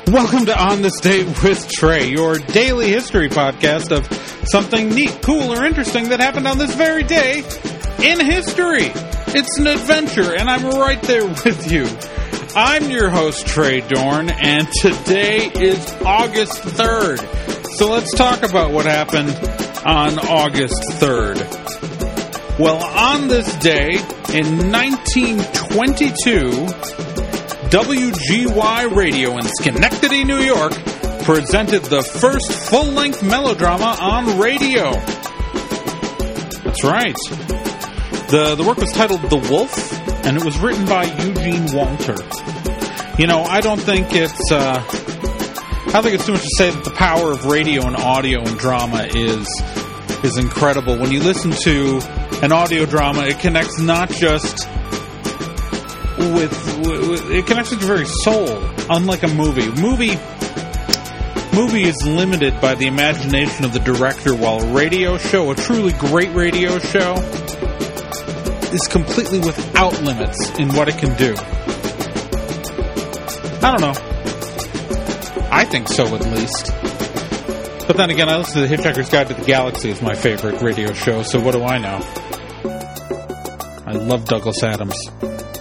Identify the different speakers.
Speaker 1: Welcome to On This Day with Trey, your daily history podcast of something neat, cool, or interesting that happened on this very day in history. It's an adventure, and I'm right there with you. I'm your host, Trey Dorn, and today is August 3rd. So let's talk about what happened on August 3rd. Well, on this day in 1922... WGY Radio in Schenectady, New York, presented the first full-length melodrama on radio. That's right. The work was titled The Wolf, and it was written by Eugene Walter. You know, I don't think it's too much to say that the power of radio and audio and drama is incredible. When you listen to an audio drama, it connects not just it connects with your very soul, unlike a movie. Movie is limited by the imagination of the director, while a radio show, a truly great radio show, is completely without limits in what it can do. I don't know. I think so, at least. But then again, I listen to The Hitchhiker's Guide to the Galaxy as my favorite radio show, so what do I know? I love Douglas Adams.